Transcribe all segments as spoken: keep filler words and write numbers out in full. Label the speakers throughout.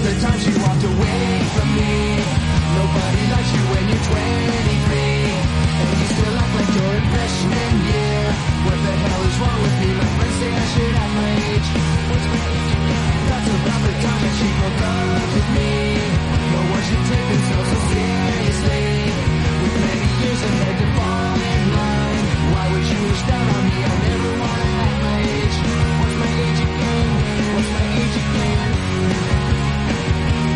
Speaker 1: the time she walked away from me. Nobody likes you when you're twenty-three, and you still act like you're in freshman year. What the hell is wrong with me? My friends say I should have my age. What's my age again? That's about the time that she broke up with me. No one should take themselves so seriously. With many years ahead to fall in line, why would you wish that on me? I never wanna act my age. What's my age again? What's my age again?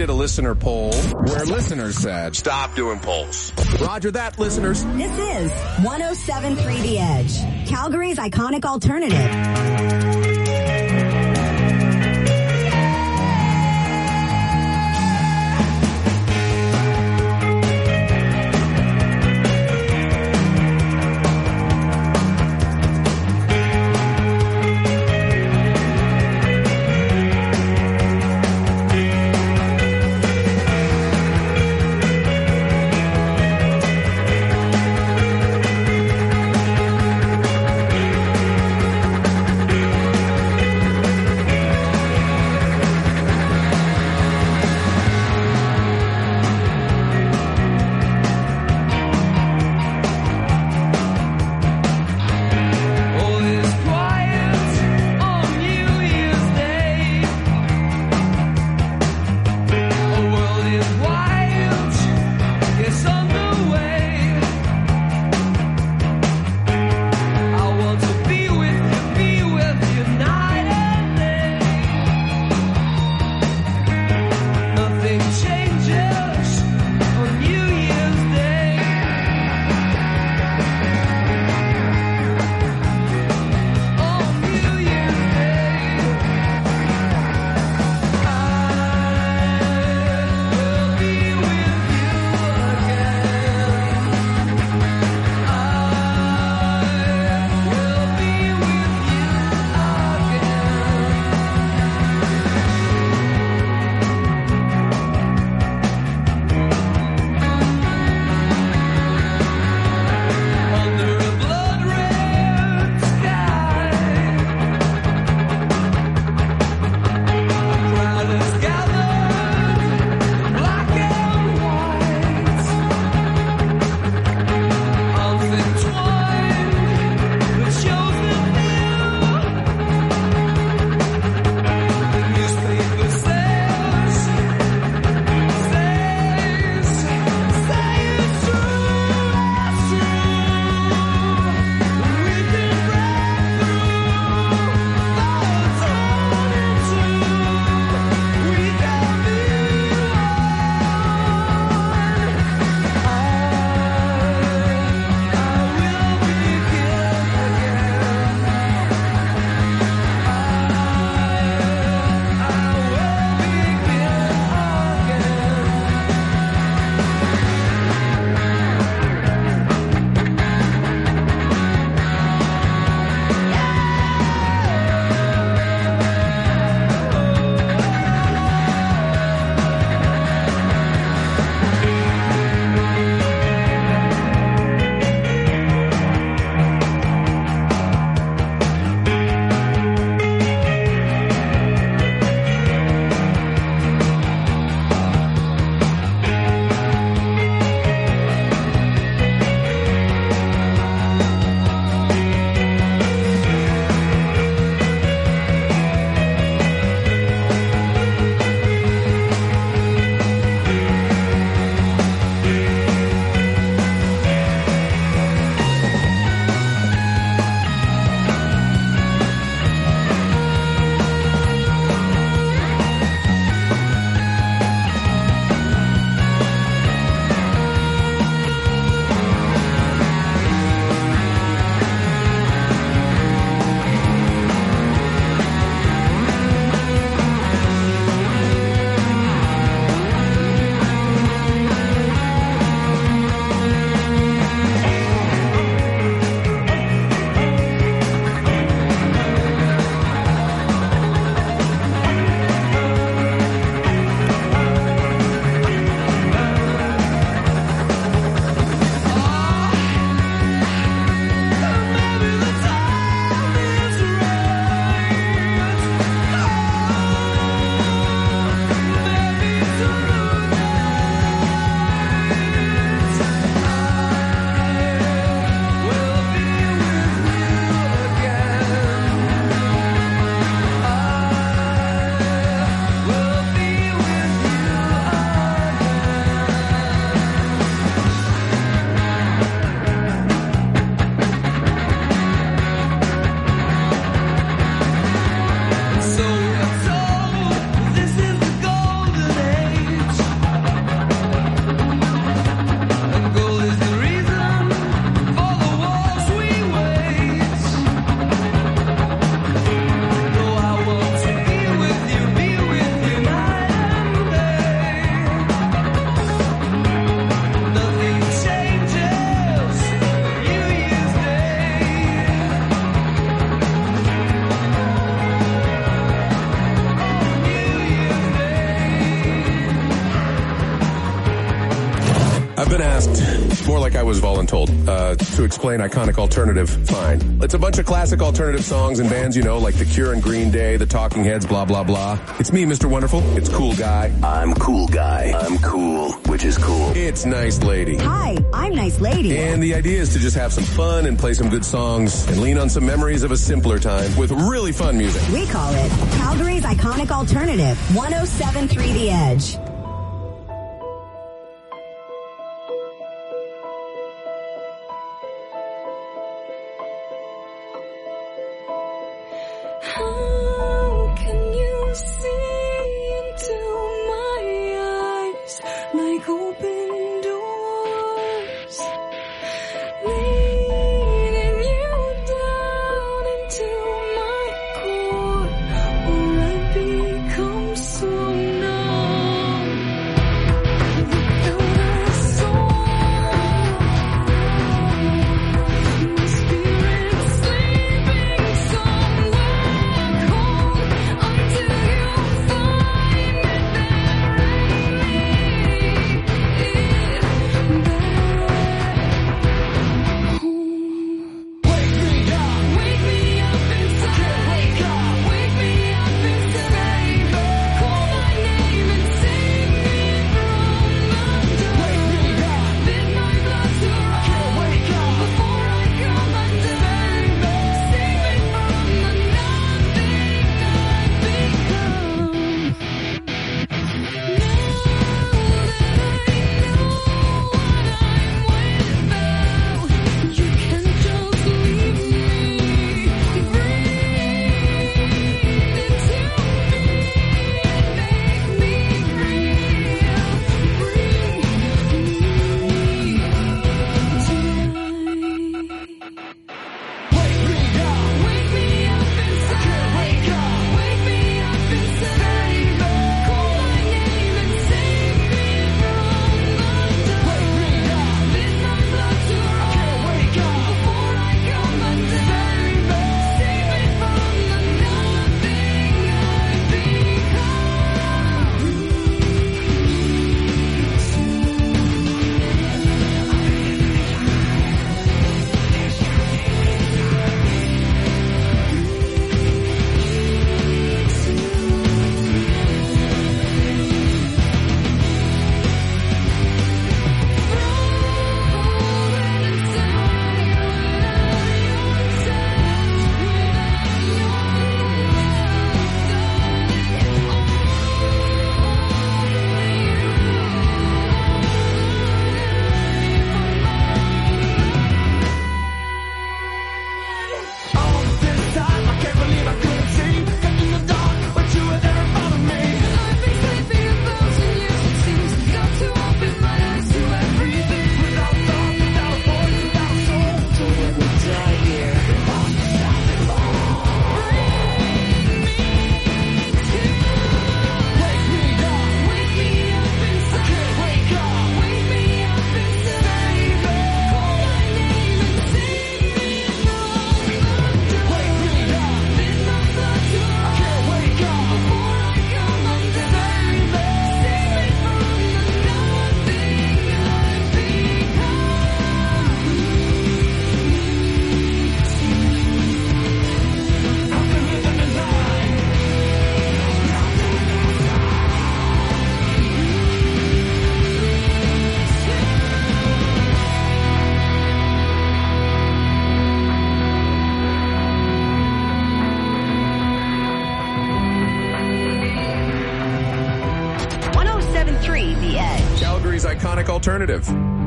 Speaker 2: did a listener poll where listeners said, stop doing polls. Roger that, listeners.
Speaker 3: This is one oh seven point three The Edge, Calgary's iconic alternative.
Speaker 2: been asked, more like I was voluntold, uh, to explain iconic alternative. Fine. It's a bunch of classic alternative songs and bands, you know, like The Cure and Green Day, The Talking Heads, blah, blah, blah. It's me, Mister Wonderful. It's Cool Guy.
Speaker 4: I'm Cool Guy. I'm cool, which is cool.
Speaker 2: It's Nice Lady.
Speaker 3: Hi, I'm Nice Lady.
Speaker 2: And the idea is to just have some fun and play some good songs and lean on some memories of a simpler time with really fun music.
Speaker 3: We call it Calgary's Iconic Alternative, one oh seven point three The Edge.
Speaker 5: How can you see into my eyes like open doors, leading you down into my core, where I become so numb without a soul. My spirit sleeping somewhere cold until you find it there and leave it back home. Wake me up, wake me up inside. Wake up, wake me up inside. Call my name and save me from the dark. Wake me up, bid my blood to run. Wake up before I come undone. Save me from the nothing I've become. Now that I know what I'm without, you can just leave me. Breathe into me, make me real. Breathe me tonight. Wake me up, wake me up inside. Wake up, wake me up inside. Call my name and save me from the dark. Wake me up, bid my blood to run. Wake up before I come undone. Save me from the nothing I've all this time, I can't believe I couldn't see. Got in the dark, but you were there in front of me. I've been sleeping a thousand years, it seems. Got to open my eyes to everything. Without thought, without a voice, without a soul. So let me die here. Bring me to wake me up, wake me up inside. Wake up, wake me up inside. Call my name and save me from the dark. Wake me up, bid my blood to run. Wake up before I come undone. Save me from the nothing I've
Speaker 3: one oh seven point three The Edge.
Speaker 2: Calgary's Iconic Alternative.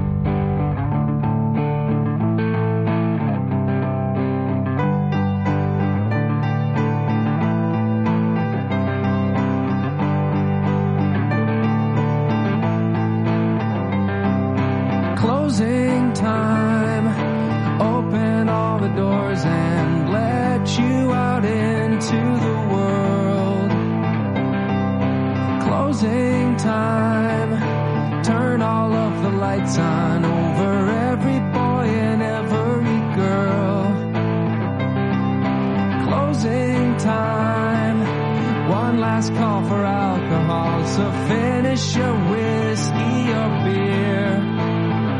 Speaker 1: Closing time. Open all the doors and let you out into the world. Closing time. Turn all of the lights on over every boy and every girl. Closing time. One last call for alcohol, so finish your whiskey or beer.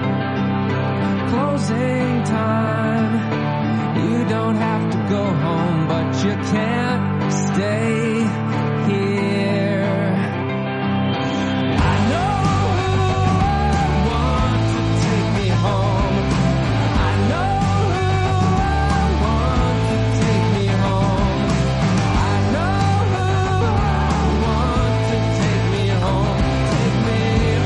Speaker 1: closing time. You don't have to go home, but you can't stay here. I know who I want to take me home. I know who I want to take me home. I know who I want to take me home. Take me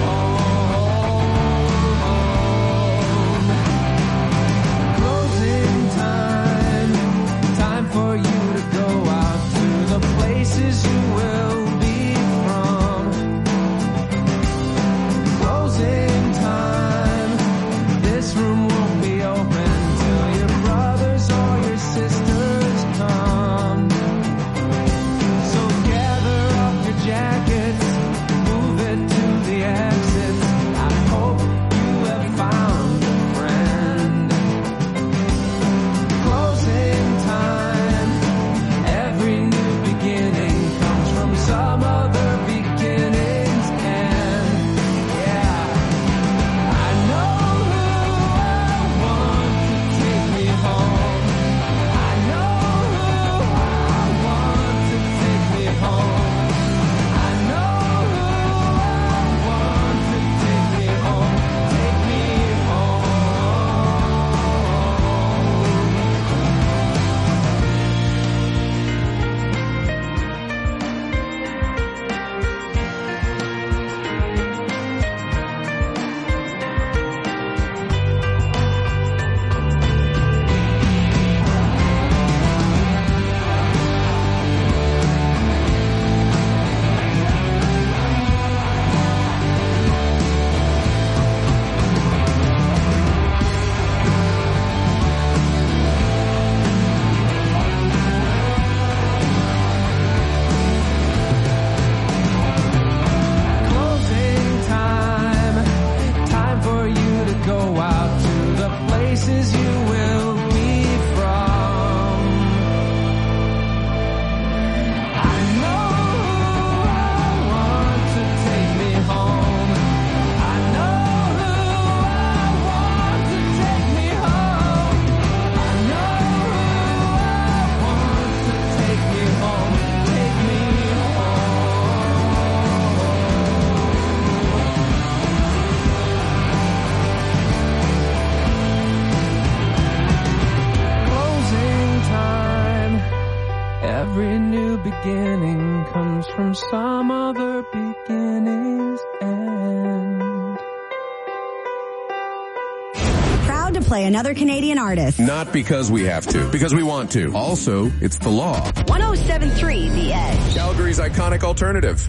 Speaker 1: home. Closing time. Time for you to go out to the places you will be from. Closing time. This room won't be open till your brothers or your sisters come. So gather up your jackets, move it to the exits. I hope you have found a friend. Closing time. Every new beginning comes from some other beginning's end. Yeah. I know who I want to take me home. I know who I want to take me home. I know who I want to take me home. Take me closing time. Time for you to go out to the places you will be from. I know who I want to take me home. I know who I want to take me home. I know who I want to take me home. Take me closing time. Every new beginning comes from some other beginning's end.
Speaker 3: Proud to play another Canadian artist.
Speaker 2: Not because we have to, because we want to. Also, it's the law.
Speaker 3: one oh seven point three The Edge.
Speaker 2: Calgary's iconic alternative.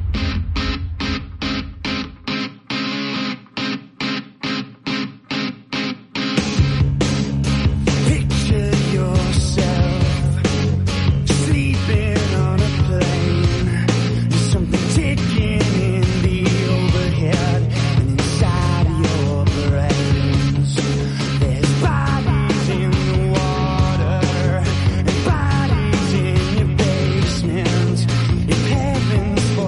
Speaker 6: Picture yourself sleeping on a plane. There's something ticking in the overhead and inside your brains. There's bodies in the water and bodies in your basement. If heaven's for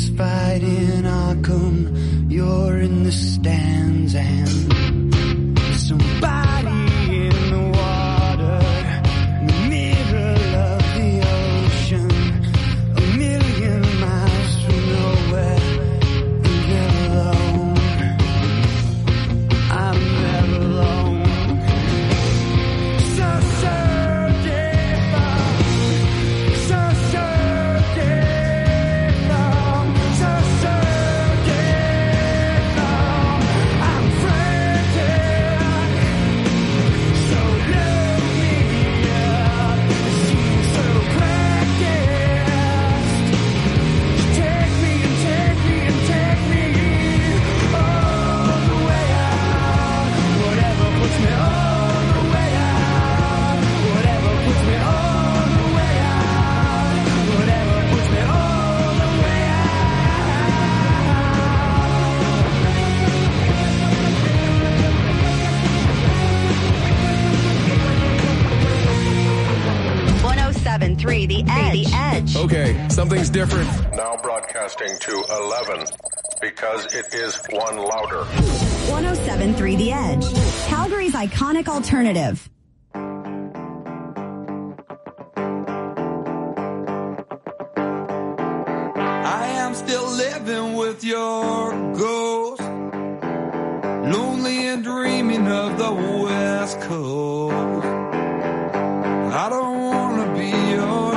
Speaker 6: this fight in Arkham, you're in the stands and somebody in the water, in the middle of the ocean, a million miles from nowhere, and you're alone. I'm never alone. So searching for, so searching for, so searching for. I'm frantic. So look me up. It seems so practiced. Take me and take me and take me all the way out. Whatever puts me all the way out. Whatever puts me all the way out. Whatever puts me all the way
Speaker 3: one oh seven point three The Edge. The Edge.
Speaker 2: Okay, something's different. Now broadcasting to eleven because it is one louder.
Speaker 3: one oh seven point three The Edge. Calgary's iconic alternative.
Speaker 7: I am still living with your ghost, lonely and dreaming of the West Coast. I don't wanna be your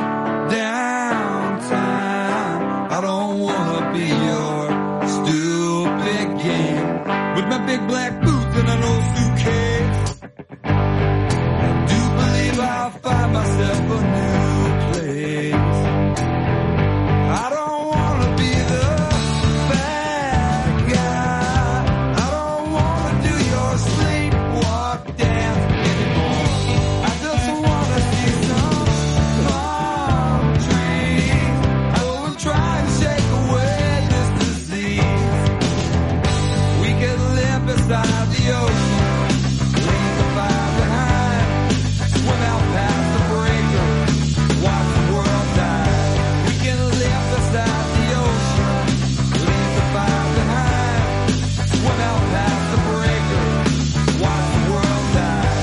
Speaker 7: downtime. I don't wanna be your stupid game with my big black boots and an old suitcase. I do believe I'll find myself a new place. I don't wanna be the bad guy. I don't wanna do your sleepwalk dance anymore. I just wanna see some palm trees. Go and try and shake away this disease. We could live beside the ocean, leave the fire behind, swim out past the breaker, watch the world die. We can live beside the ocean, leave the fire behind, swim out past the breaker, watch the world die.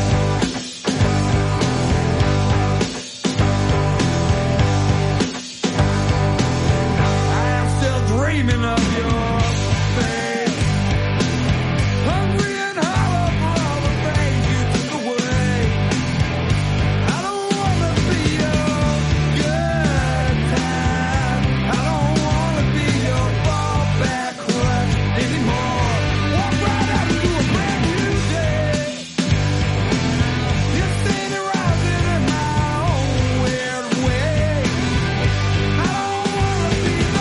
Speaker 7: I am still dreaming of your face, hungry and hollow for all the things you took away. I don't wanna be your good time. I don't wanna be your fallback crutch anymore. Walk right out into a brand new day. You're standing rising in my own weird way. I don't wanna be the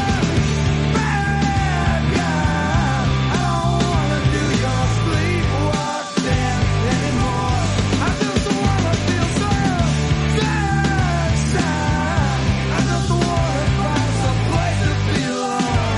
Speaker 7: bad guy. I don't wanna do your sleepwalk dance anymore. I just wanna feel some sunshine. I just wanna find some place to belong.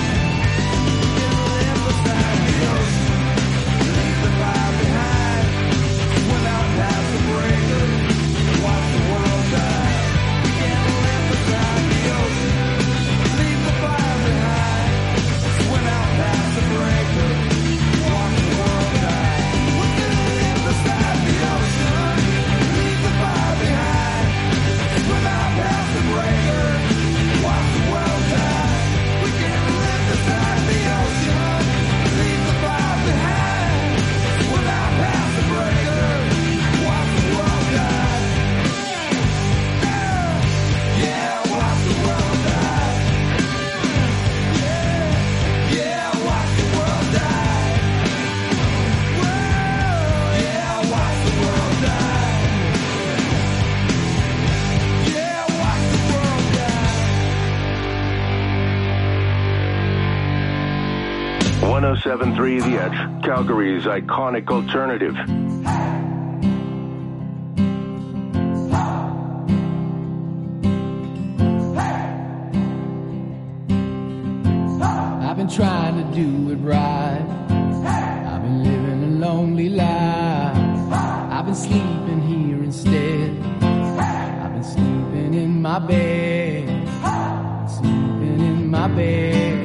Speaker 7: Live beside the ocean, leave the fire behind, swim out past the breaker, watch the world die. We can live beside the ocean, leave the fire behind, swim out past the breaker, watch the world die. We can live beside the ocean, leave the fire behind, swim out past the breaker, watch the world die. We can live beside the ocean, leave the fire behind, swim out past the breaker, watch the world die. Yeah, watch the world die. Yeah, yeah, watch the world die. Whoa, yeah, watch the world die. Yeah, watch the world die.
Speaker 4: one oh seven point three The Edge, Calgary's iconic alternative.
Speaker 1: I've been trying to do it right. I've been living a lonely life. I've been sleeping here instead. I've been sleeping in my bed. Sleeping in my bed.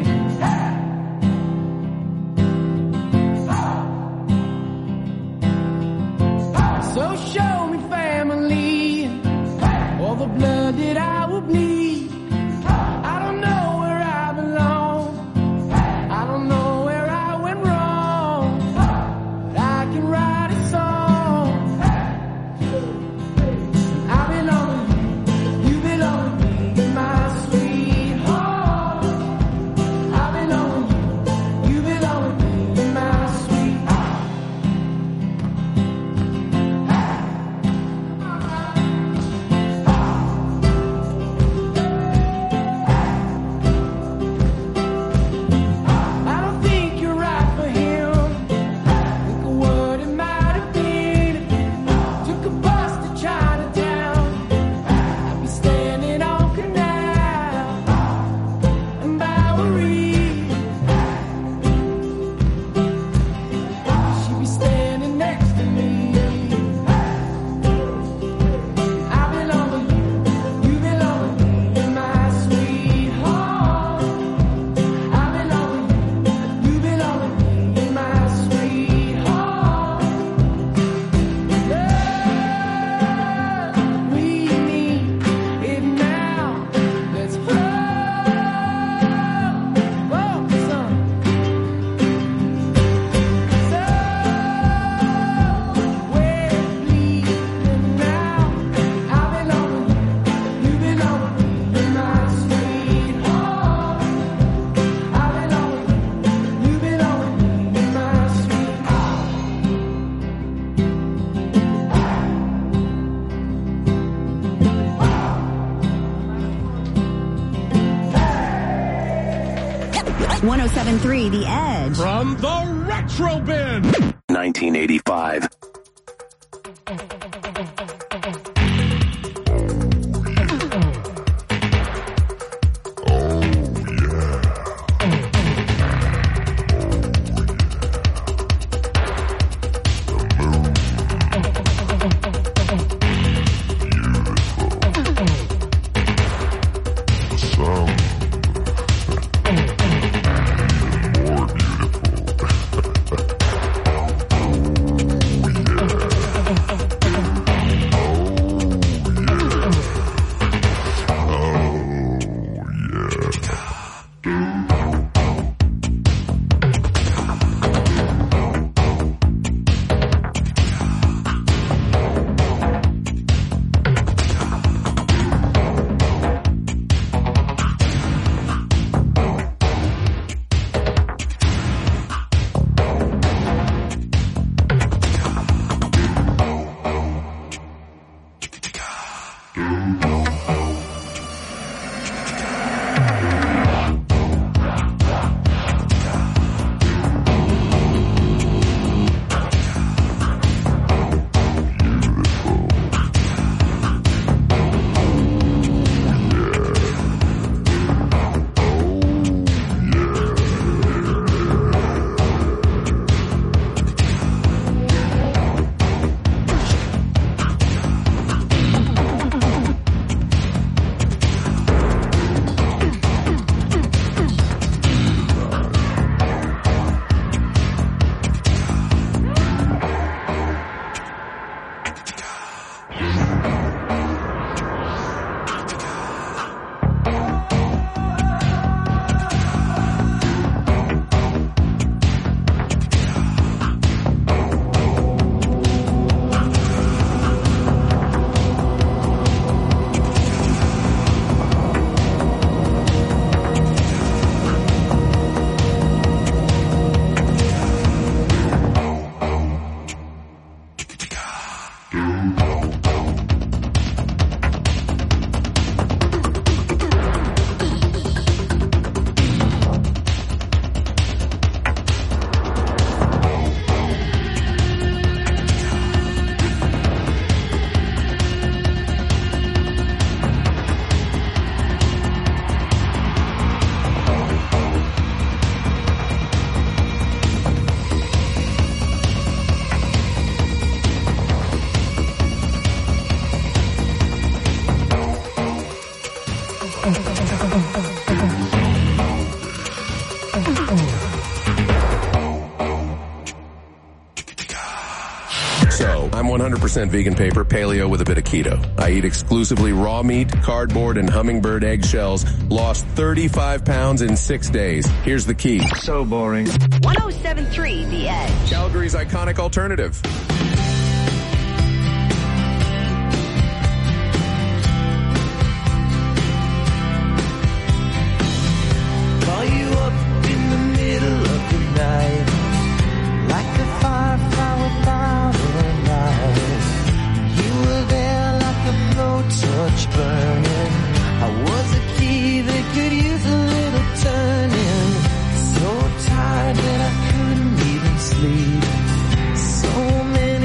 Speaker 3: one oh seven point three The Edge.
Speaker 8: From the Retro Bin.
Speaker 4: nineteen eighty-five.
Speaker 2: So, I'm one hundred percent vegan paper, paleo with a bit of keto. I eat exclusively raw meat, cardboard, and hummingbird eggshells. Lost thirty-five pounds in six days. Here's the key.
Speaker 9: So boring.
Speaker 3: one oh seven point three The Edge.
Speaker 2: Calgary's iconic alternative.
Speaker 6: Call you up in the middle of the night, like a firefly without a light. You were there like a blowtorch burning. I was a key that could use a little turning. So tired that I couldn't even sleep. So many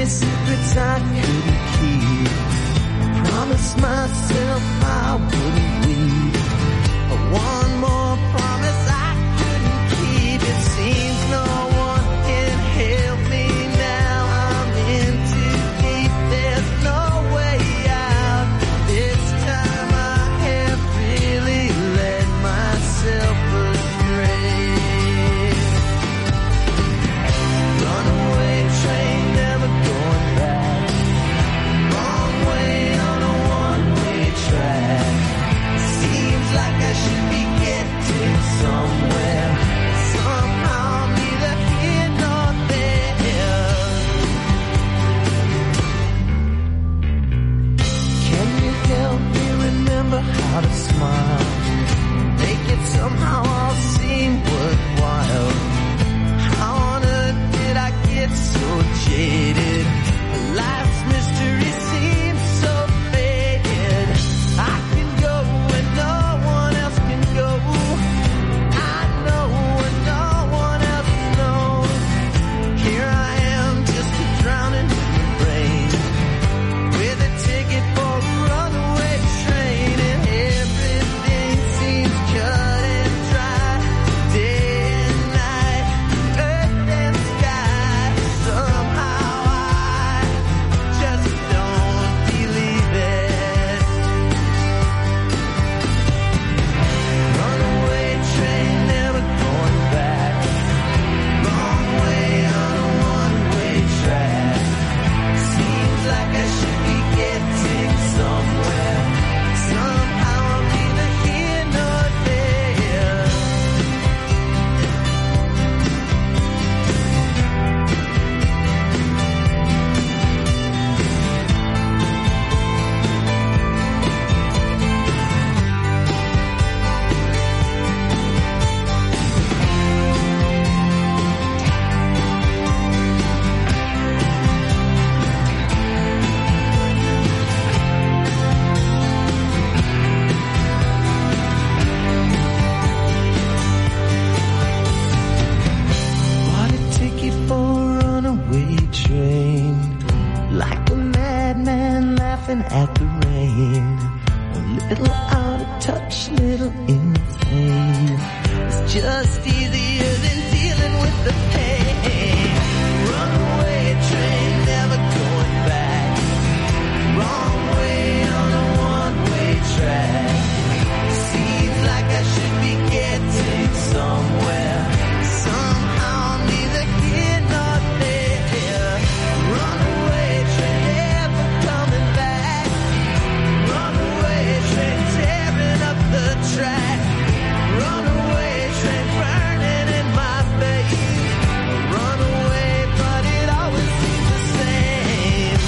Speaker 6: just easier than dealing with the pain. Runaway train, never going back. Wrong way on a one-way track. Seems like I should be getting somewhere. Somehow neither here nor there. Runaway train, never coming back. Runaway train, tearing up the track. Runaway train, burning in my face. Runaway, but it always seems the same.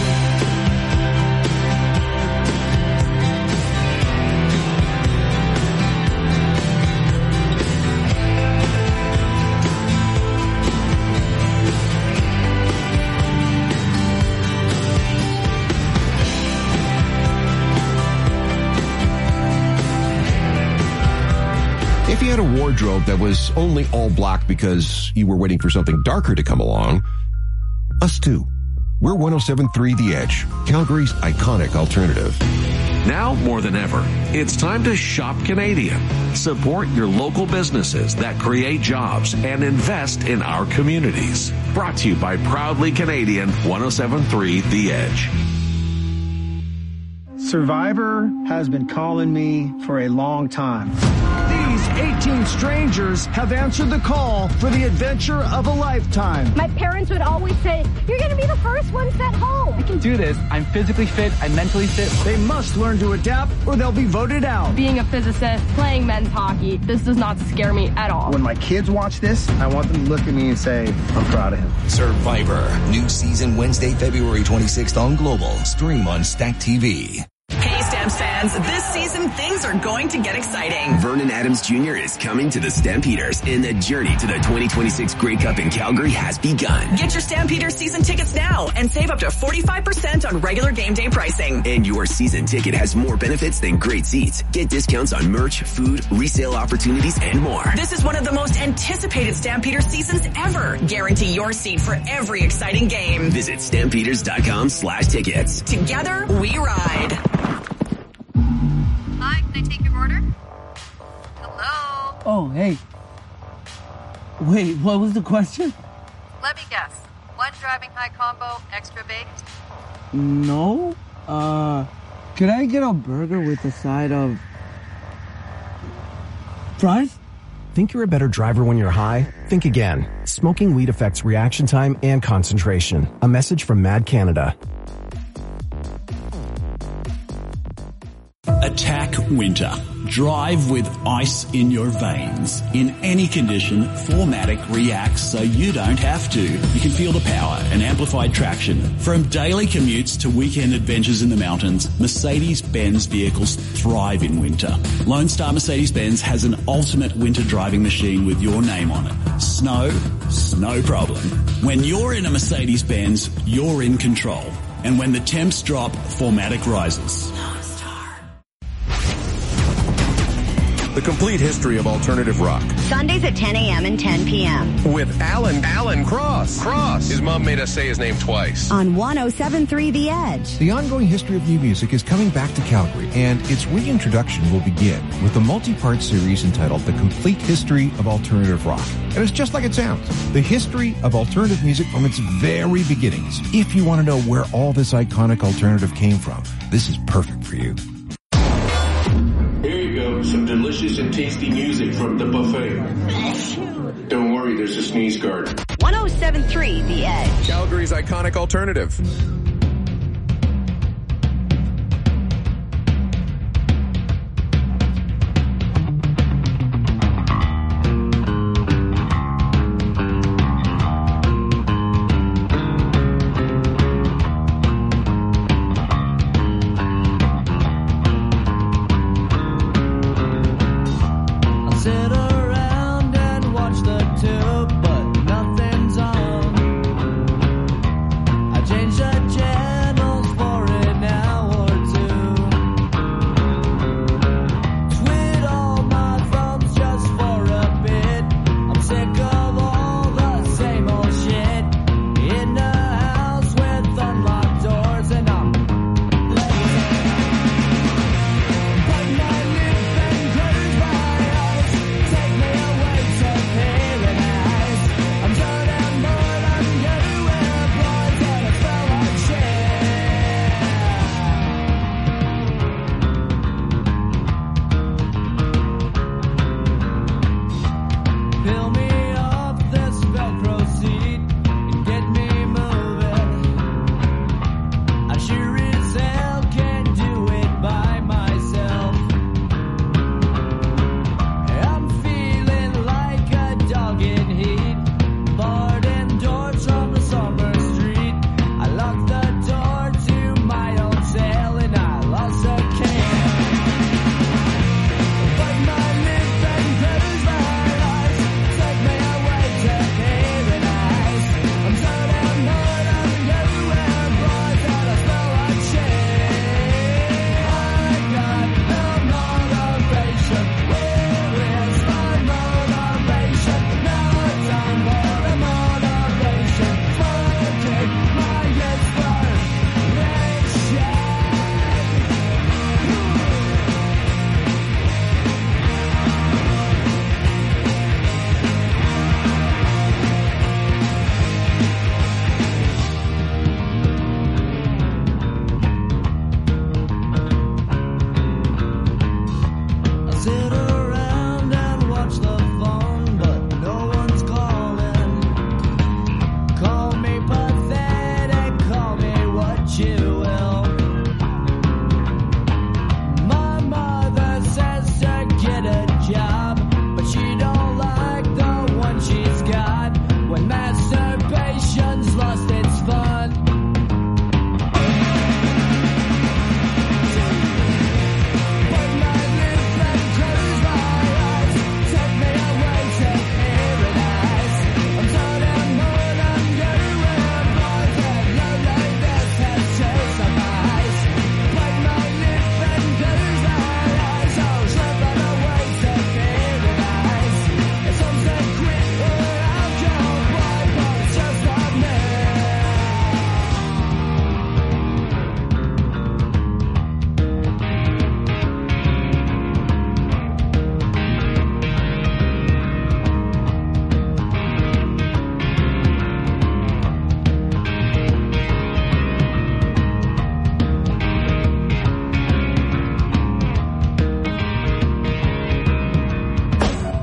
Speaker 9: If you had a wardrobe that was only all black because you were waiting for something darker to come along, us too. We're one oh seven point three The Edge, Calgary's iconic alternative.
Speaker 10: Now more than ever, it's time to shop Canadian. Support your local businesses that create jobs and invest in our communities. Brought to you by Proudly Canadian, one oh seven point three The Edge.
Speaker 11: Survivor has been calling me for a long time. These eighteen strangers have answered the call for the adventure of a lifetime.
Speaker 12: My parents would always say, you're going to be the first one sent home.
Speaker 13: I can do this. I'm physically fit. I'm mentally fit.
Speaker 11: They must learn to adapt or they'll be voted out.
Speaker 12: Being a physicist, playing men's hockey, this does not scare me at all.
Speaker 11: When my kids watch this, I want them to look at me and say, I'm proud of him.
Speaker 14: Survivor. New season Wednesday, February twenty-sixth on Global. Stream on Stack T V.
Speaker 15: Hey, Stamps fans, this season things are going to get exciting.
Speaker 16: Vernon Adams Junior is coming to the Stampeders, and the journey to the twenty twenty-six Grey Cup in Calgary has begun.
Speaker 15: Get your Stampeders season tickets now and save up to forty-five percent on regular game day pricing.
Speaker 16: And your season ticket has more benefits than great seats. Get discounts on merch, food, resale opportunities, and more.
Speaker 15: This is one of the most anticipated Stampeders seasons ever. Guarantee your seat for every exciting game.
Speaker 16: Visit stampeders.com slash tickets.
Speaker 15: Together, we ride.
Speaker 17: Hi, can I take your order? Hello?
Speaker 18: Oh, hey. Wait, what was the question?
Speaker 17: Let me guess. One driving high combo, extra baked?
Speaker 18: No. Uh, could I get a burger with a side of fries?
Speaker 19: Think you're a better driver when you're high? Think again. Smoking weed affects reaction time and concentration. A message from Mad Canada.
Speaker 20: Attack winter. Drive with ice in your veins. In any condition, four matic reacts so you don't have to. You can feel the power and amplified traction. From daily commutes to weekend adventures in the mountains, Mercedes-Benz vehicles thrive in winter. Lone Star Mercedes-Benz has an ultimate winter driving machine with your name on it. Snow, no problem. When you're in a Mercedes-Benz, you're in control. And when the temps drop, four matic rises.
Speaker 2: The complete history of alternative rock.
Speaker 3: Sundays at ten a.m. and ten p.m.
Speaker 2: With Alan, Alan Cross. Cross. His mom made us say his name twice.
Speaker 3: On one oh seven point three The Edge.
Speaker 9: The ongoing history of new music is coming back to Calgary, and its reintroduction will begin with a multi-part series entitled The Complete History of Alternative Rock. And it's just like it sounds. The history of alternative music from its very beginnings. If you want to know where all this iconic alternative came from, this is perfect for you.
Speaker 21: Here you go, some delicious and tasty music from the buffet. Don't worry, there's a sneeze guard.
Speaker 3: one oh seven point three The Edge.
Speaker 2: Calgary's iconic alternative.
Speaker 6: Sit around and watch the tube, but nothing's on. I changed the channel.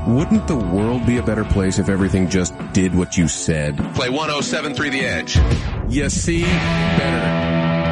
Speaker 2: Wouldn't the world be a better place if everything just did what you said?
Speaker 5: Play one oh seven point three The Edge.
Speaker 2: You see? Better.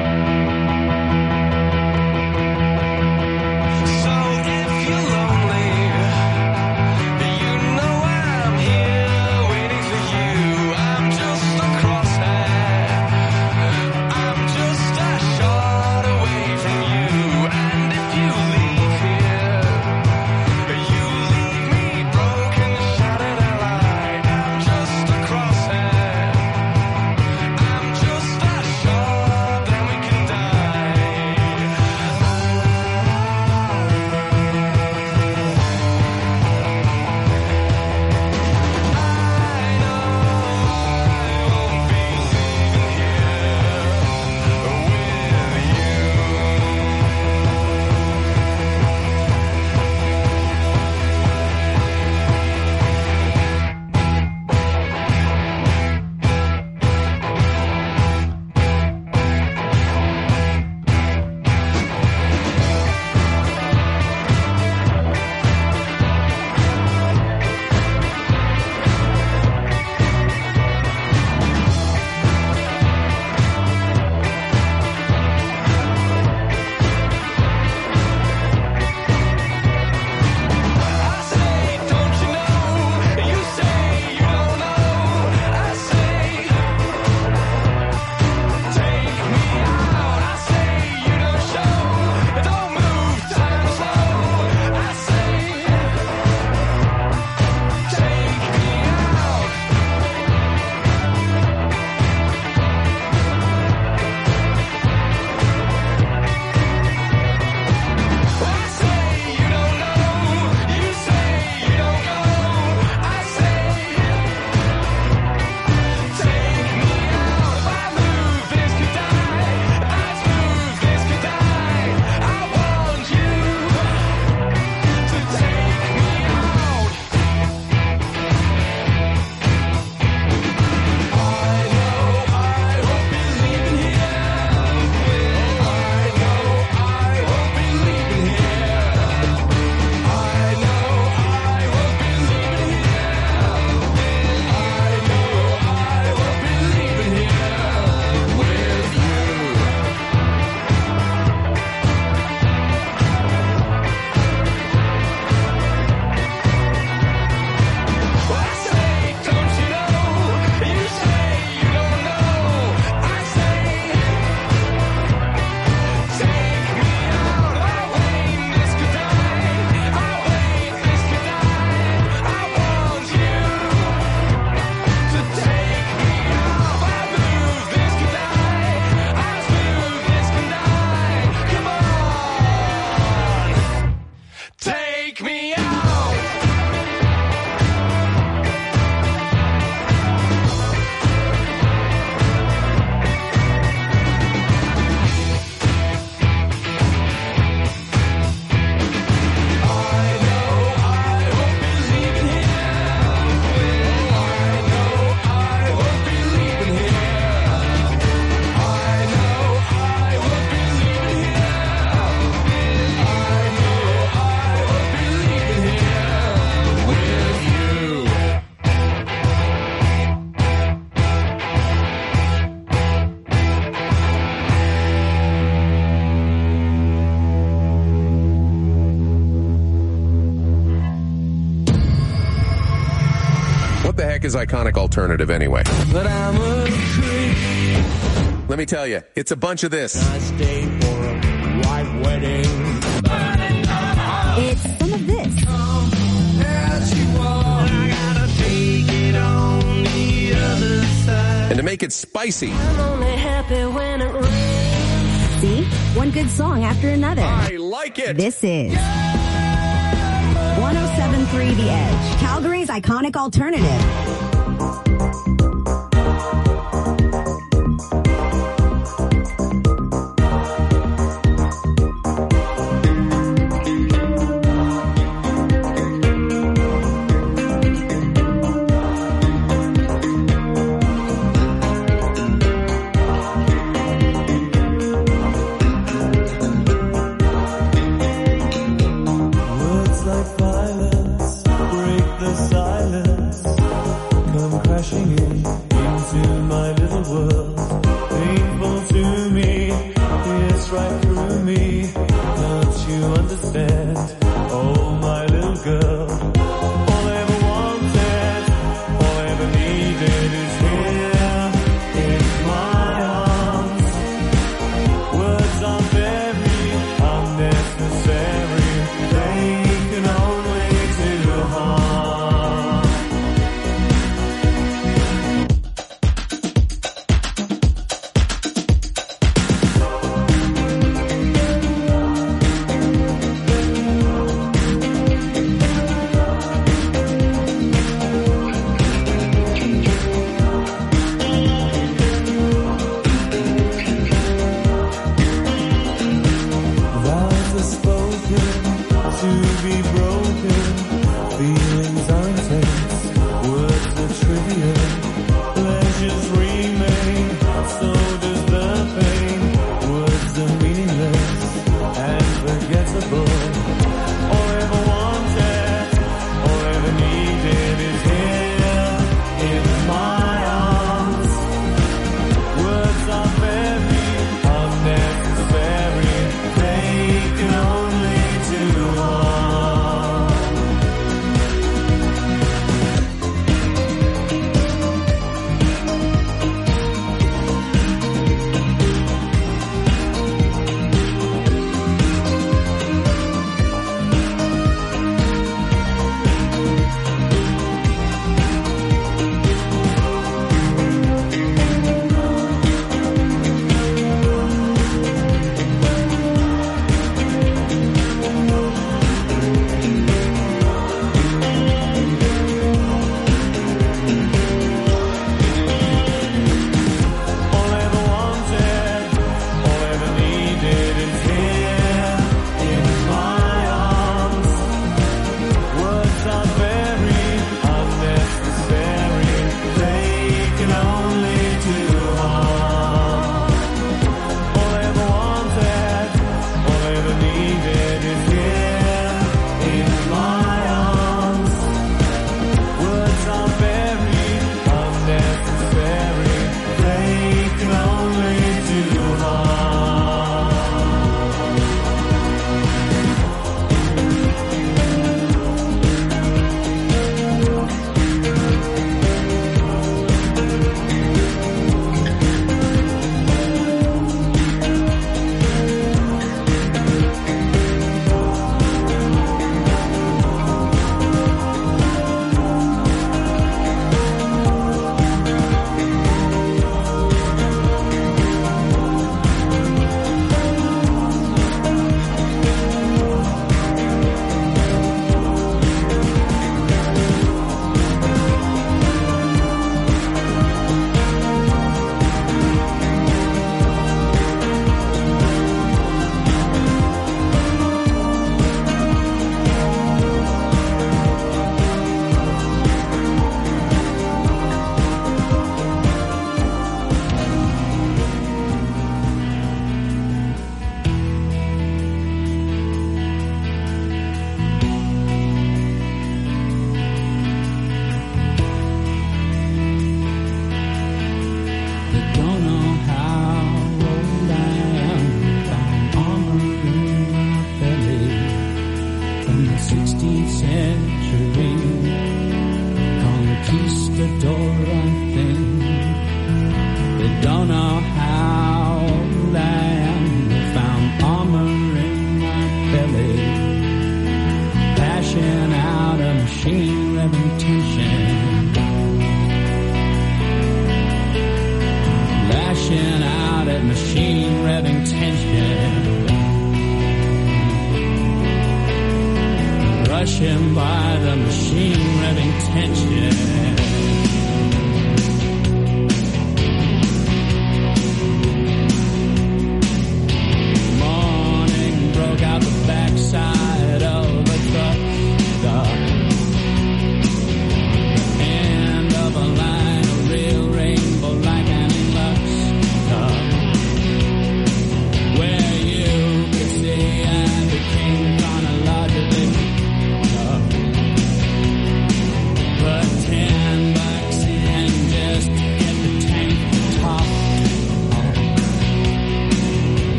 Speaker 2: Is iconic alternative anyway?
Speaker 1: But I'm a creep.
Speaker 2: Let me tell you, it's a bunch of this.
Speaker 1: I stay for a white wedding.
Speaker 3: It's some of this.
Speaker 1: As you are, I gotta take it on the other side.
Speaker 2: And to make it spicy,
Speaker 1: I'm only happy when it rains.
Speaker 3: See? One good song after another.
Speaker 2: I like it.
Speaker 3: This is one oh seven point three The Edge, Calgary's iconic alternative.
Speaker 1: Words like violence break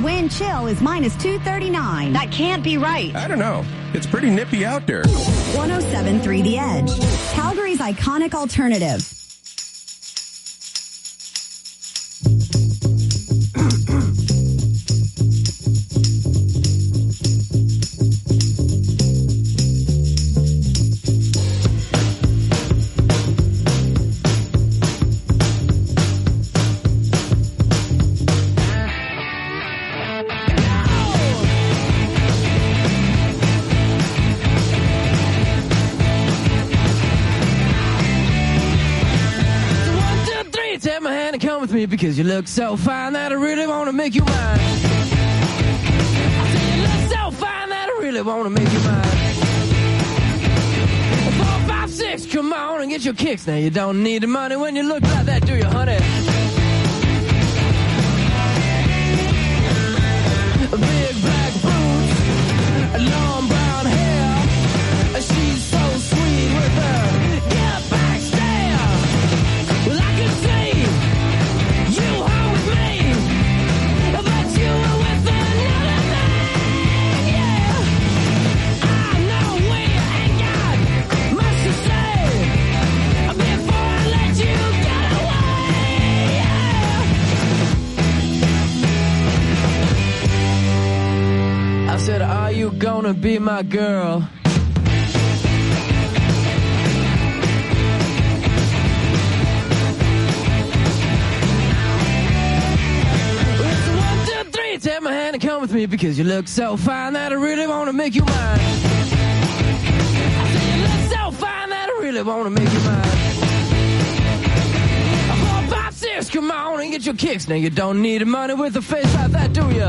Speaker 3: wind chill is minus two thirty-nine.
Speaker 7: That can't be right.
Speaker 2: I don't know. It's pretty nippy out there.
Speaker 3: one oh seven point three The Edge, Calgary's iconic alternative.
Speaker 1: Me because you look so fine that I really want to make you mine. I say you look so fine that I really want to make you mine. Four, five, six, come on and get your kicks. Now you don't need the money when you look like that, do you, honey? Big black boots, long brown hair. She's so sweet with her get back stare. Well, I can see said, are you gonna be my girl? It's a one, two, three, take my hand and come with me because you look so fine that I really wanna make you mine. I said you look so fine that I really wanna make you mine. Four, five, six, come on and get your kicks. Now you don't need the money with a face like that, do ya?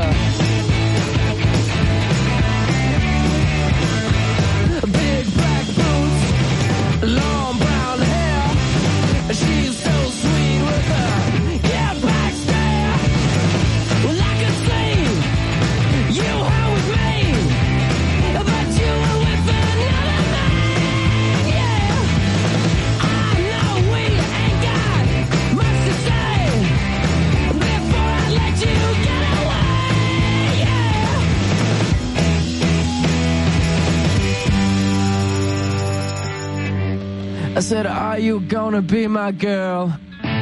Speaker 1: Long brown hair, she's so sweet with her get back stare. Well, I could see you were with me, but you were with another man, yeah. I know we ain't got much to say before I let you get away, yeah. I said, are you gonna be my girl?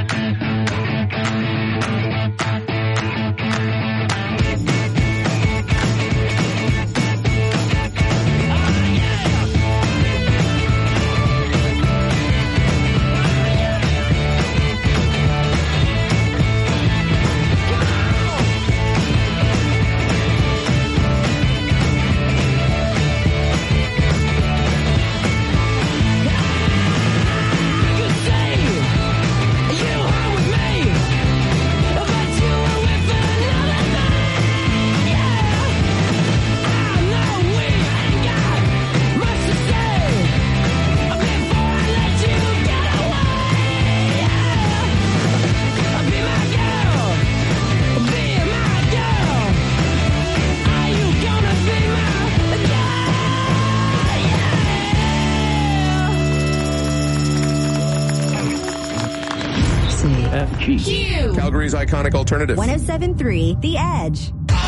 Speaker 2: Q. Calgary's iconic alternative.
Speaker 3: one oh seven point three The Edge.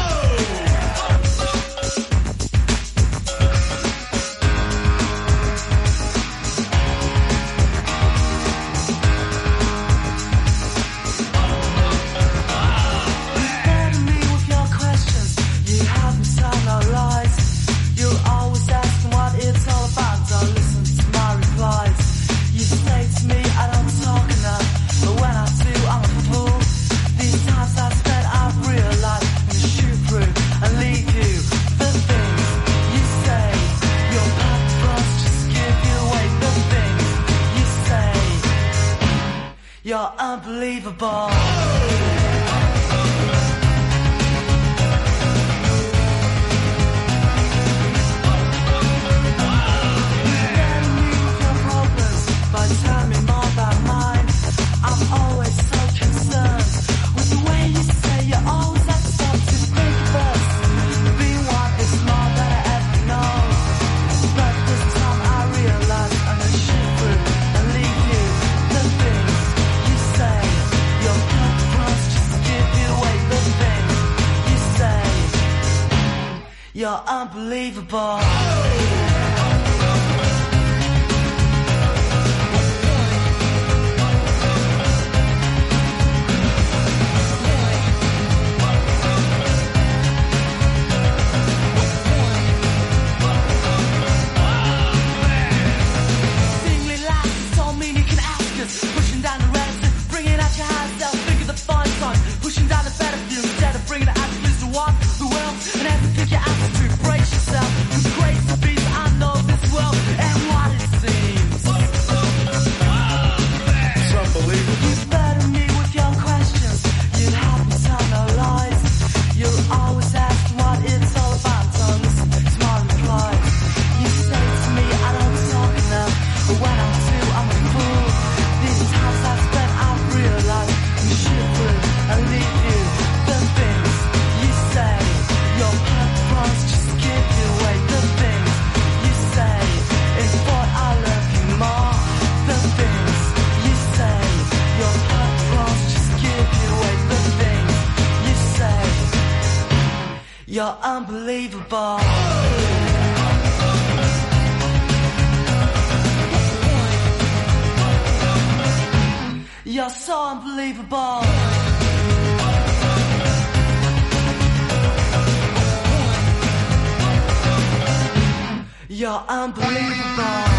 Speaker 6: You're unbelievable. You're unbelievable.
Speaker 1: Pushing down the reticence, bringing out your high self, think of the fun sun. Pushing down the better view instead of bringing the attitudes to walk the world and have to pick your attitude, brace yourself. It's great to be, I know this world and what it seems.
Speaker 21: It's unbelievable.
Speaker 1: You better me with your questions. You help me tell no lies. You'll always ask what it's all about. Tongues, smart replies. You say to me I don't talk enough, but when I do, I'm a fool. These times I've spent, I've realized you should prove and leave you. The things you say, your purpose just give you away. The things you say is what I love you more. The things you say, your purpose just give you away. The things you say, you're unbelievable. You're so unbelievable. You're unbelievable.